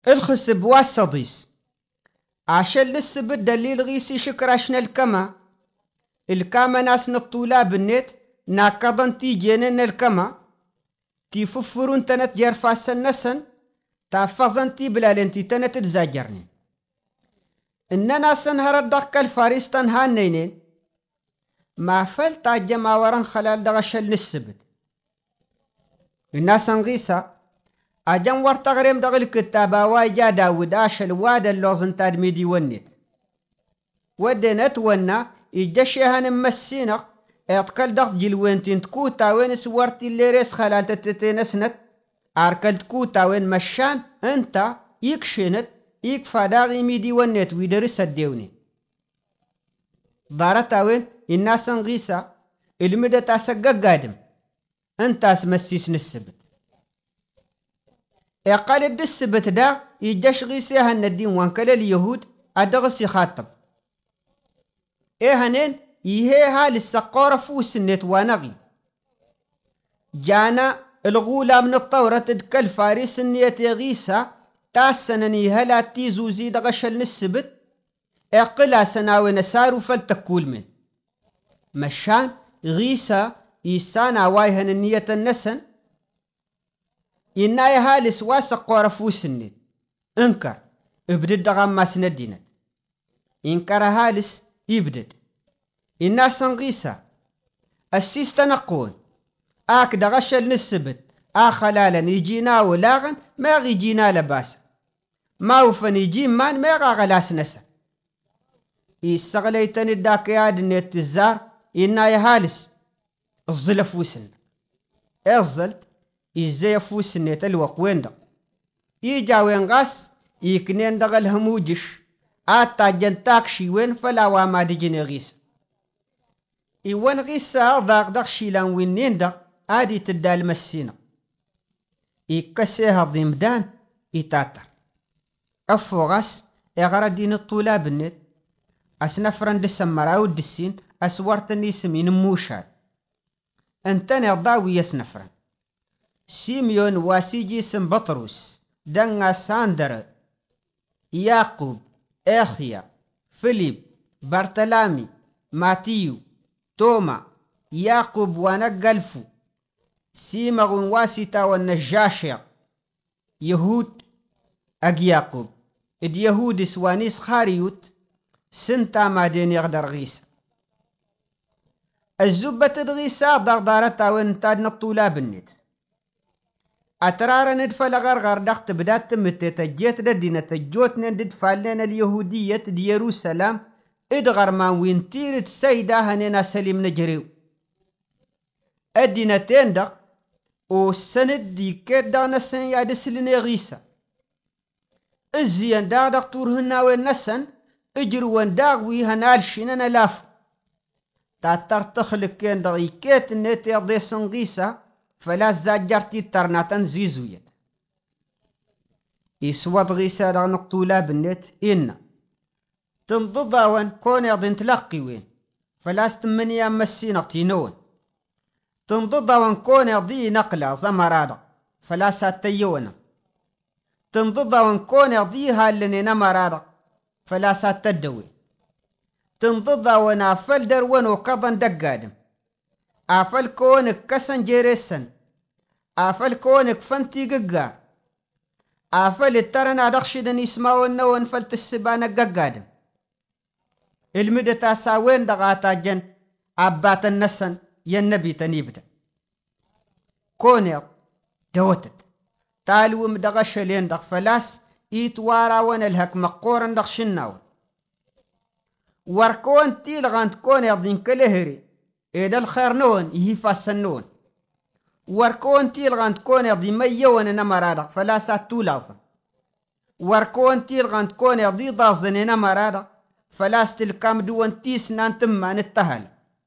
الخس بواسطيس عشان لسه بالدليل غيسي شكراشنا الكما ناس نطولاب النت ناكضن تيجينن الكما تيففرون تنت جرفاسن نسن تافظن تي بلالنتي تنت تزاجرني إننا سنهر الدق الفارس تنهانينين ما فلت عجما ورن خلال دغشل نسبت الناس انغيسا أجن ورتغريم دغل كتابا واجا داود آشل واد اللوزن تادميدي ونت ودنت ونا إجاشيهان مسينق اتقل دغ جلوين تنتكوتا وين سوارتي اللي ريس خلال تتتنسنت أركلت كوتا وين مشان انت يكشنت يكفى داغي ميدي ونت ويدرس الديوني دارتا وين الناس انغيسا المدى تاسقق قادم انت اسمسيس نسبت اقال الدسبت دا يجاش غيسيها الندين وانكال اليهود ادغسي خاطب هنين يهيها للسقارة فوس النت وانغي جانا الغولة من الطورة تدكال فارس النية غيسا تاسنني هلا تيزو زيد غشل نسبت اقلا سناوي نسارو فلتكول من مشان غيسا يسانا وايهن النية النسن إناي هالس واسق قرفوس النت انكر ابدد غما سندينت انكر هالس يبدد الناس انغيسا السيس تنقون اك دغشل نسبت خلالا يجينا ولاغن ما يجينا لباسا ما وفن يجي مان ما غلاس نسا يستغليتن الداكياد النت الزار إناي هالس الظلف وسن الظلت إزاي فوس النت الوقوين دا يجاوين غاس يكنين دغ الهموجش آتا جنتاك شيوين فلا واما دجين غيس إيوان غيسا ضاق دغ شيلان وينين دا آدي تدال مسينا يكسيها ضمدان يتاتر أفو غاس إغرى دين الطولاب النت أسنفرن دسمراو الدسين أسوارتني سمين موشاد انتني الضاوي يسنفرن سيميون واسيجي سم بطرس دنغا ساندر ياقوب اخيا فيليب برتلامي ماتيو توما ياقوب ونقلفو سيمغون واسيتا والنجاشع يهود ياقوب اد يهود سوانيس خاريوت سنتا ما دين يغدر غيسا الزبة غيسا ضغدارتا وانتاد نطولاب النت أترار ندفل غرغر دخت بدات تمت تجيت ددينة تجوت ندد فالنا اليهودية دي يروسلام ادغر ما وينتيرت سيدا هننا سليم نجريو الدينة تندق والسند دي كدا نسن يادسلين غيسا الزيان دا دكتور هنا والنسن اجروان داغوي هنالشين نلافو تاتر تخلق كين دغيكيت النت يضي سنغيسا فلا زاجرتي ترناتن زيزويت يسواد غيسا دا نقطولا بالنت إن تنضضا وان كون يضين تلقي وين فلا استمني أمسي نقتينون تنضضا وان كون يضي نقلا زمرادا فلا ساتيونا تنضضا وان كون يضيها اللي نمرادا فلا ساتدوي تنضضا وان أفل دروان وقضن دقادم أفل كونك كسن جيريسن أفل كونك فانتي ققار أفل الترنا دخشدن يسمعون نون فلت السبانة ققادم المدى تاساوين دغاتا جن أبات النسن ينبي تنيبدا كونيق دوتت تالو مدغش لين دغ فلاس إيتوارا وان الهك مقورن دغ شناون وركون تيلغانت كونيق دين كالهري إذا الخير نون يفاسنون وركون تيلغانت كون يضي ميون نمرادق فلا ساتو لازم وركون تيلغانت كون يضي ضازن نمرادق فلا ستلكام دون تيسنان تما نتهل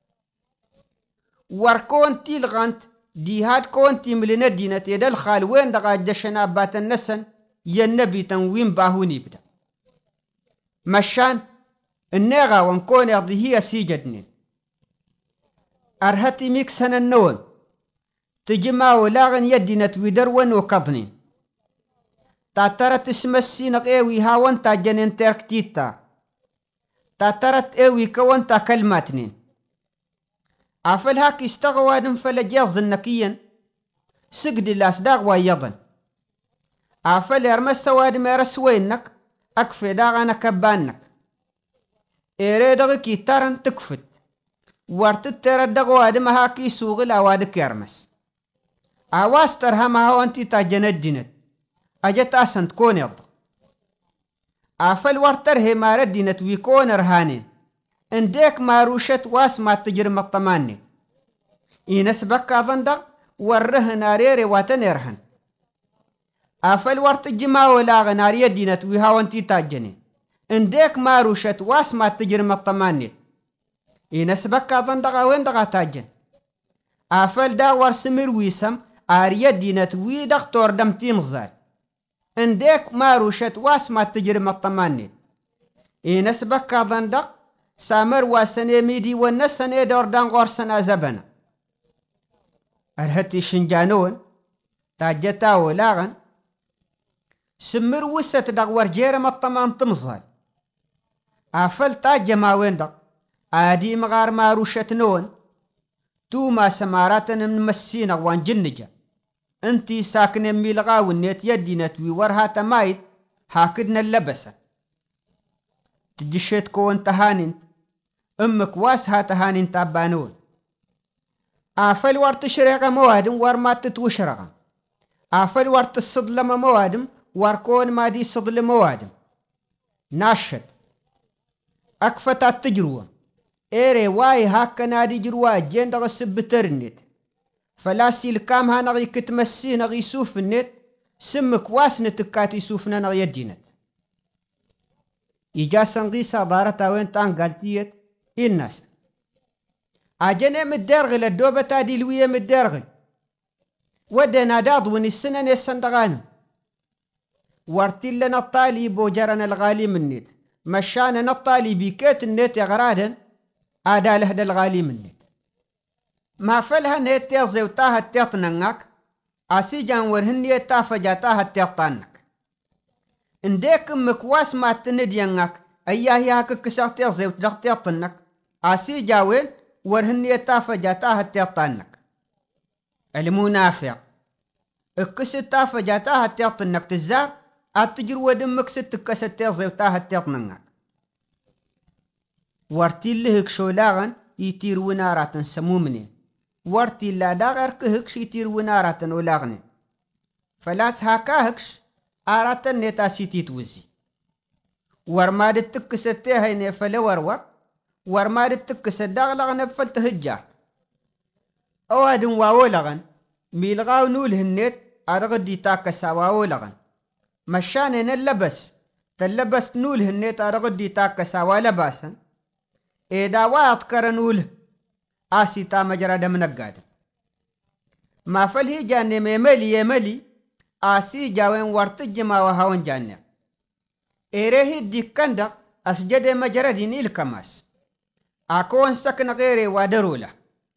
وركون تيلغانت ديهات كون تيملنا دينة إذا الخال وين دغا جشنا بات النسن ينبي تنوين باهوني بدا مشان النغا وانكون يضي هي سيجدنين أرهتي ميكسن النون تجمع ولاغن يدنا تويدرون وكضنين تاترت اسم السينق ايوي هاون تا جنين تركتيتا تاترت ايوي كون تا كلماتنين عفل هاك يستغوى دم فلجيغ النكيا سقد الاسداغ ويضن عفل يرمس وادم يرسوينك اكفي داغانا كبانك إيريدغ تارن تكفت وارتد تردغ وادم هاكي سوغل اوادك يرمس اواس ترهمها وانتي تاجند دينت اجت اسنت كون يض افل ورتره ما ردينت ويكون رهانين انديك ما روشت واس ما تجرم الطماني ينسبك ظندغ ورهن ناريري واتنرهن افل ورتج ما ولا غناريه دينت ويها وانتي تاجنين انديك ما روشت واس ما تجرم الطماني ينسبك ظندغ وين دغا تاجن افل دا ورسمر ويسم آرية دينت وي دكتور دمتي مزال انديك ما روشت واس ما تجرم الطماني ينسبك ظندغ سامر واسني ميدي والنسني دور دان غورسنا زبنا ارهتي شنجانون تاجتا ولاغن سمر وست دغور جيرم الطمان تمزال افل تاج ما وين دق ادي مغار ما روشت نون تو ما سماراتن من مسينا وان جنجا انتي ساكن ميلغا ونيت يدي نتوي ورها تمايد هاكدنا اللبسة تجشيت كون تهانين امك واسها تهانين تابانون افل ورت شريغة موادم ورمات تتوشرغا افل ورت الصدلم موادم وركون ما دي صدل موادم ناشد اكفتات تجروه ايري واي هاكا نادي جروا جين دغ السبترنت فلاسي الكام ها نغي كتمسي نغي سوف النت سمك واسنة تكاتي سوفنا نغي الدينت إجاسا غيسا دارتا وين تان قالتيت الناس اجني مدرغل الدوبة تادي لوية مدرغل ودنا داضون السنة نسندغان وارتل لنا الطالي بوجرنا الغالي من النت مشانا الطالي بيكيت النت يغرادا آدا لهد الغالي مني ما فلها نيت يزيوتاها تيطننك اسي جانور هني تافجاتاها تيطانك انديك مكواس ما تندينك اياه ياك كساق يزيوت دغ تيطنك اسي جاوين ورهني تافجاتاها تيطانك المنافق اكس تافجاتاها تيطنك تزار اتجر ودمك ستكست يزيوتاها تيطننك ورتي لهك شولاغن يتير ونارات سمومنين ورتي لا داغر كهكش يتير ونارات ولاغنين فلاس هاكاهكش آراتن نتا سيتي توزي ورماد التكستيها ينفل ورور ورماد التكست داغلغ نفل تهجار اوادن واولغن ميلغاو نوله النت ارغدي تاكسا واولغن مشان اللبس تلبس نوله النت ارغدي تاكسا ولباسا إذا وات كرنول آسي تا مجرى دم نقاد ما فلهي جاني ميملي آسي جاوين ورتج ما وهاون جاني إيريه دي كندا أسجد مجرى ديني الكماس أكون سكن غيري ودرولا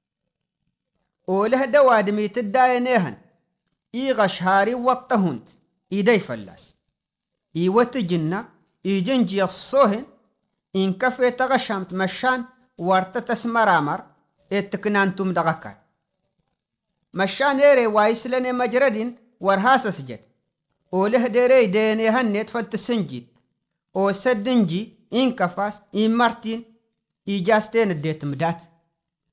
أوله دوادمي تداينيهن إيغش هاري وطهنت إيدي فلاس إيوتجنا إيجنجي الصوهن إن كفي تغشمت مشان ورتتس مرامر اتكنانتم دغكات مشان إيري وايسلني مجردين ورهاس سجد وله ديري ديني هنيت فلتسنجيت او سدنجي إن كفاس إن مرتين إيجاستين الديت مدات